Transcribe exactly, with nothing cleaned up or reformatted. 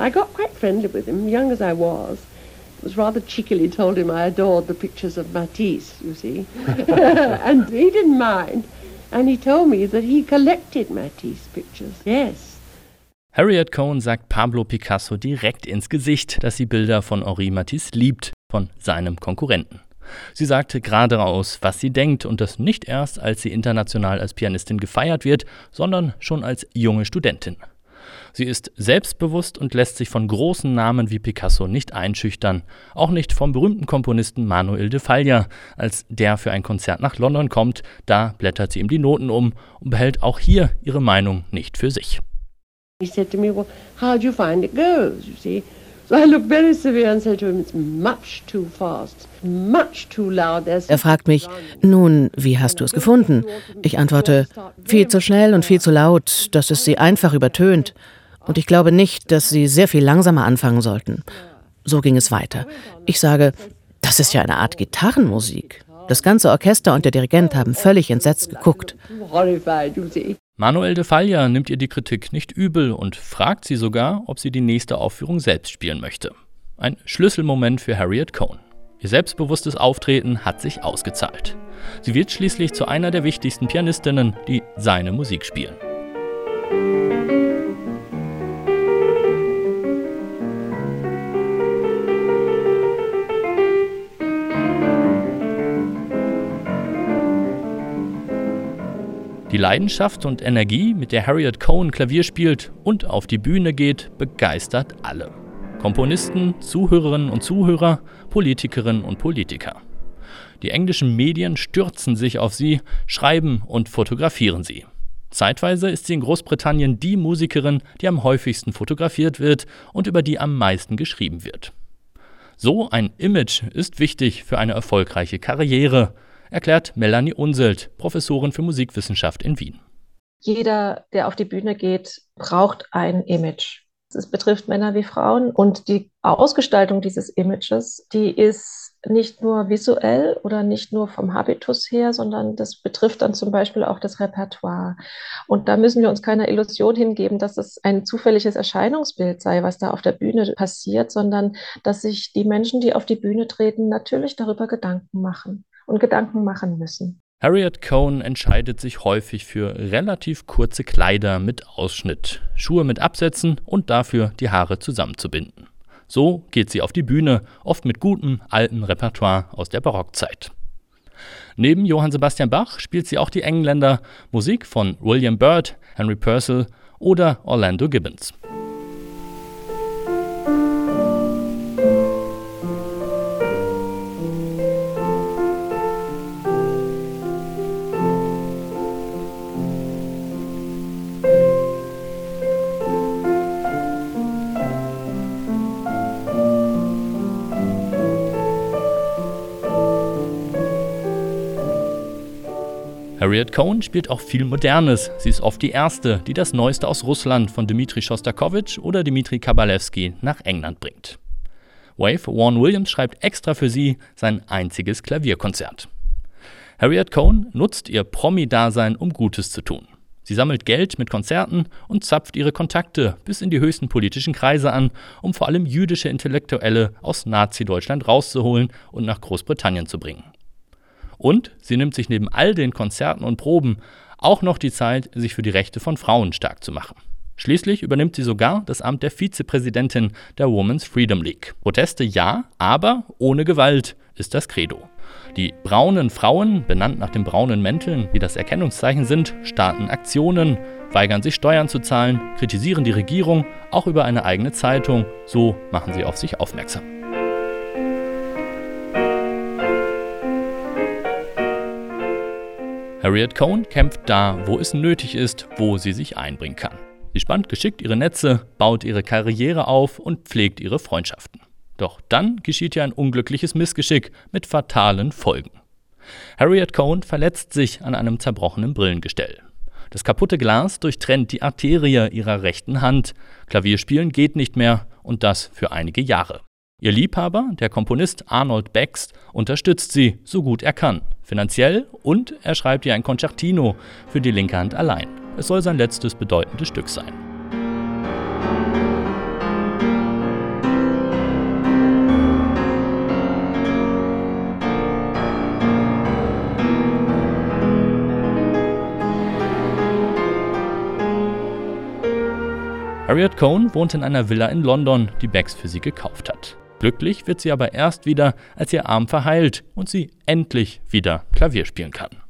I got quite friendly with him, young as I was. It was rather cheekily told him I adored the pictures of Matisse, you see. And he didn't mind. And he told me that he collected Matisse pictures. Yes. Harriet Cohn sagt Pablo Picasso direkt ins Gesicht, dass sie Bilder von Henri Matisse liebt, von seinem Konkurrenten. Sie sagte gerade raus, was sie denkt, und das nicht erst, als sie international als Pianistin gefeiert wird, sondern schon als junge Studentin. Sie ist selbstbewusst und lässt sich von großen Namen wie Picasso nicht einschüchtern, auch nicht vom berühmten Komponisten Manuel de Falla. Als der für ein Konzert nach London kommt, da blättert sie ihm die Noten um und behält auch hier ihre Meinung nicht für sich. He said to me, well, how do you find it goes, you see? So I looked very severe and said to him, it's much too fast, much too loud. Er fragt mich, nun, wie hast du es gefunden? Ich antworte, viel zu schnell und viel zu laut, dass es sie einfach übertönt. Und ich glaube nicht, dass sie sehr viel langsamer anfangen sollten. So ging es weiter. Ich sage, das ist ja eine Art Gitarrenmusik. Das ganze Orchester und der Dirigent haben völlig entsetzt geguckt. Manuel de Falla nimmt ihr die Kritik nicht übel und fragt sie sogar, ob sie die nächste Aufführung selbst spielen möchte. Ein Schlüsselmoment für Harriet Cohn. Ihr selbstbewusstes Auftreten hat sich ausgezahlt. Sie wird schließlich zu einer der wichtigsten Pianistinnen, die seine Musik spielen. Die Leidenschaft und Energie, mit der Harriet Cohn Klavier spielt und auf die Bühne geht, begeistert alle. Komponisten, Zuhörerinnen und Zuhörer, Politikerinnen und Politiker. Die englischen Medien stürzen sich auf sie, schreiben und fotografieren sie. Zeitweise ist sie in Großbritannien die Musikerin, die am häufigsten fotografiert wird und über die am meisten geschrieben wird. So ein Image ist wichtig für eine erfolgreiche Karriere, erklärt Melanie Unselt, Professorin für Musikwissenschaft in Wien. Jeder, der auf die Bühne geht, braucht ein Image. Es betrifft Männer wie Frauen und die Ausgestaltung dieses Images, die ist nicht nur visuell oder nicht nur vom Habitus her, sondern das betrifft dann zum Beispiel auch das Repertoire. Und da müssen wir uns keiner Illusion hingeben, dass es ein zufälliges Erscheinungsbild sei, was da auf der Bühne passiert, sondern dass sich die Menschen, die auf die Bühne treten, natürlich darüber Gedanken machen und Gedanken machen müssen. Harriet Cohn entscheidet sich häufig für relativ kurze Kleider mit Ausschnitt, Schuhe mit Absätzen und dafür die Haare zusammenzubinden. So geht sie auf die Bühne, oft mit gutem, altem Repertoire aus der Barockzeit. Neben Johann Sebastian Bach spielt sie auch die Engländer, Musik von William Byrd, Henry Purcell oder Orlando Gibbons. Harriet Cohn spielt auch viel Modernes. Sie ist oft die erste, die das Neueste aus Russland von Dmitri Schostakowitsch oder Dmitri Kabalevsky nach England bringt. Wave Vaughan Williams schreibt extra für sie sein einziges Klavierkonzert. Harriet Cohn nutzt ihr Promi-Dasein, um Gutes zu tun. Sie sammelt Geld mit Konzerten und zapft ihre Kontakte bis in die höchsten politischen Kreise an, um vor allem jüdische Intellektuelle aus Nazi-Deutschland rauszuholen und nach Großbritannien zu bringen. Und sie nimmt sich neben all den Konzerten und Proben auch noch die Zeit, sich für die Rechte von Frauen stark zu machen. Schließlich übernimmt sie sogar das Amt der Vizepräsidentin der Women's Freedom League. Proteste ja, aber ohne Gewalt ist das Credo. Die braunen Frauen, benannt nach den braunen Mänteln, die das Erkennungszeichen sind, starten Aktionen, weigern sich Steuern zu zahlen, kritisieren die Regierung, auch über eine eigene Zeitung. So machen sie auf sich aufmerksam. Harriet Cohn kämpft da, wo es nötig ist, wo sie sich einbringen kann. Sie spannt geschickt ihre Netze, baut ihre Karriere auf und pflegt ihre Freundschaften. Doch dann geschieht ihr ein unglückliches Missgeschick mit fatalen Folgen. Harriet Cohn verletzt sich an einem zerbrochenen Brillengestell. Das kaputte Glas durchtrennt die Arterie ihrer rechten Hand. Klavierspielen geht nicht mehr und das für einige Jahre. Ihr Liebhaber, der Komponist Arnold Bax, unterstützt sie, so gut er kann, finanziell, und er schreibt ihr ein Concertino für die linke Hand allein. Es soll sein letztes bedeutendes Stück sein. Harriet Cohn wohnt in einer Villa in London, die Becks für sie gekauft hat. Glücklich wird sie aber erst wieder, als ihr Arm verheilt und sie endlich wieder Klavier spielen kann.